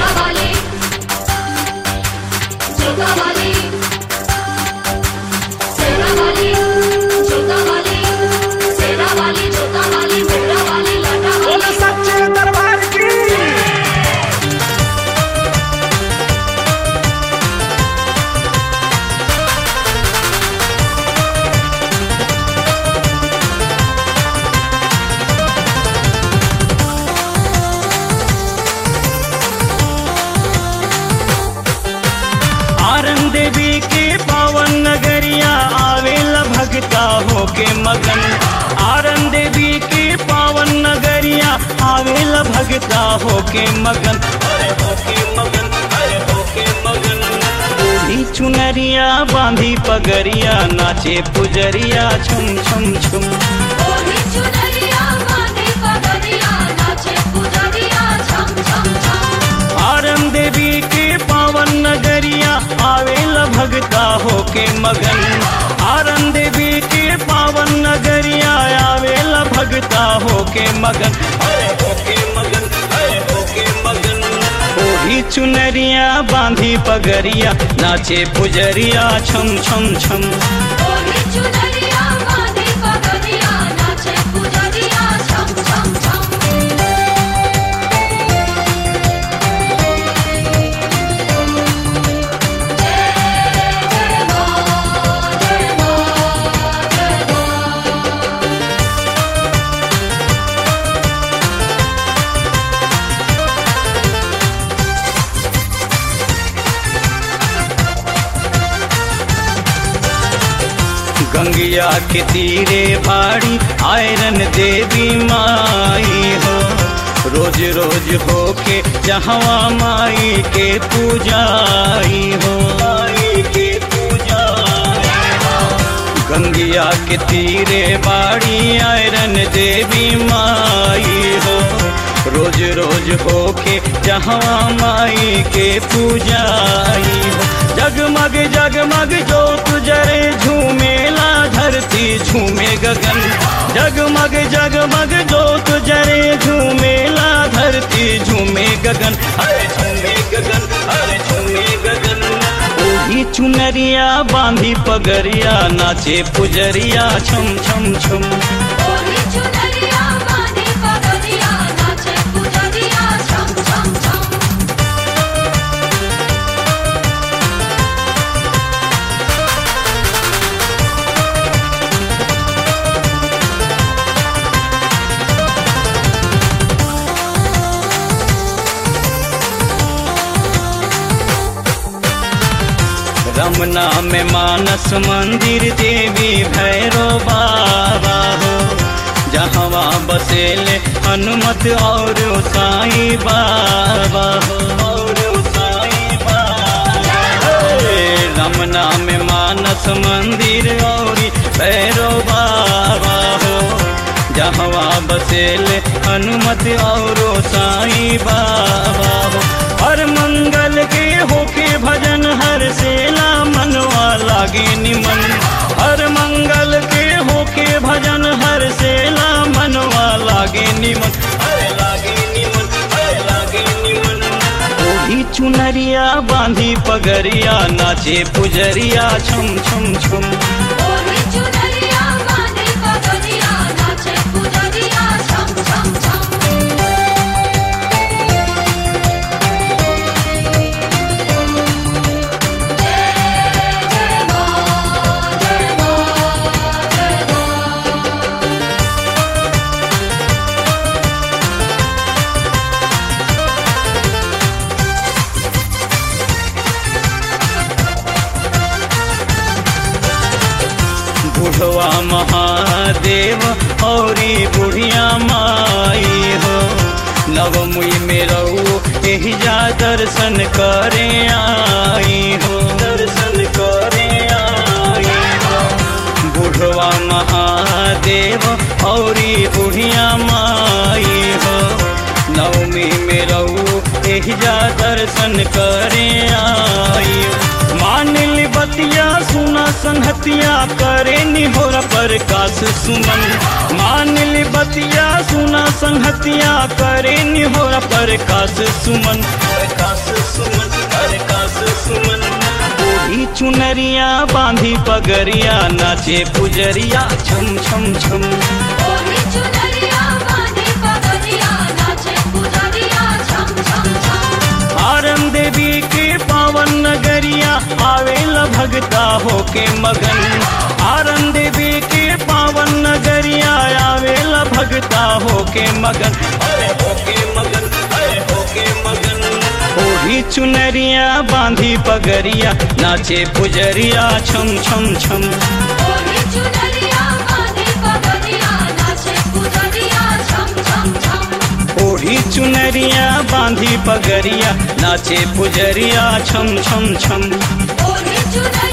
वाली जोता वाली सेना वाली जोता वाली सेना वाली जोता वाली मेरा वाली लाटा वाली सच्चे दरबार की आरन देवी के पावन नगरिया आवेला भगता होके मगन। आरन देवी के पावन नगरिया आवेला भगता होके मगन। अरे होके मगन, अरे होके मगन। ओढ़ी चुनरिया बांधी पगरिया नाचे पुजरिया छुम छुम छुम। ओढ़ी चुनरिया बांधी पगड़िया नाचे पुजरिया छम छम छम। आरन देवी के पावन नगरिया आवेला भगता होके मगन। आरन देवी के पावन नगरिया आवेला भगता होके मगन। अरे होके मगन, अरे होके मगन। ओढ़ी चुनरिया बांधी पगरिया नाचे पुजरिया छम छम छम। ओढ़ी चुनरिया बांधी पगड़िया नाचे पुजरिया छम छम छम। गंगिया के तीरे बाड़ी आयरन देवी माई हो। रोज रोज होके जहवा माई के पूजाई हो। माई के पूजाई हो। गंगिया के तीरे बाड़ी आयरन देवी माई हो। रोज रोज होके जहवा माई के पूजाई हो। जगमग जगमग जोत जरे झूमेला धरती झूमे गगन। जगमग जगमग जोत जरे झूमेला धरती झूमे गगन। अरे झूमे गगन, अरे झूमे गगन। ओढ़ी चुनरिया बांधी पगरिया नाचे पुजरिया छम छम छम। ओढ़ी चुनरिया बांधी पगड़िया नाचे पुजरिया छम छम छम। रमना में मानस मंदिर देवी भैरो बाबा हो। जहवा बसेले हनुमत और साईं बाबा हो। और साईं बाबा। रमना में मानस मंदिर और भैरो बाबा हो। जहवा बसेले हनुमत और साईं बाबा हो। हर मंगल के होके भजन हर सेला मनवा लागे निमन। हर मंगल के होके भजन हर सेला मनवा लागे निमन। अरे लागे निमन, अरे लागे निमन। ओढ़ी चुनरिया बांधी पगरिया नाचे पुजरिया छम छम छम। ओढ़ी चुनरिया बांधी पगड़िया नाचे पुजरिया छम छम छम। बुढ़वा महादेव औरी बुढ़िया माई हो। नवमुई में रहो एहिजा दर्शन करे आई हो। दर्शन करे आई हो। बुढ़वा महादेव औरी बुढ़िया माई हो। नवमी में रहो एहिजा दर्शन करे आई हो। मान ली बतिया सुना संहतिया करे निहोर प्रकाश सुमन। मान ली बतिया सुना संहतिया करे निहोर प्रकाश सुमन। प्रकाश सुमन अरे काश सुमन। ओढ़ी चुनरिया बांधी पगरिया नाचे पुजरिया छम छम छम। ओढ़ी चुनरिया बांधी पगरिया नाचे पुजरिया छम छम छम। आरन देवी के पावन नगरिया आवेला भगता होके मगन। आरन देवी के पावन नगरिया आवेला भगता होके मगन अरे होके मगन अरे होके मगन। ओढ़ी चुनरिया बांधी पगरिया नाचे पुजरिया छम छम छम। ओढ़ी चुनरिया बांधी पगरिया नाचे पुजरिया छम छम छम। ओढ़ी चुनरिया बांधी पगरिया नाचे पुजरिया छम छम छम। ओढ़ी चुनरिया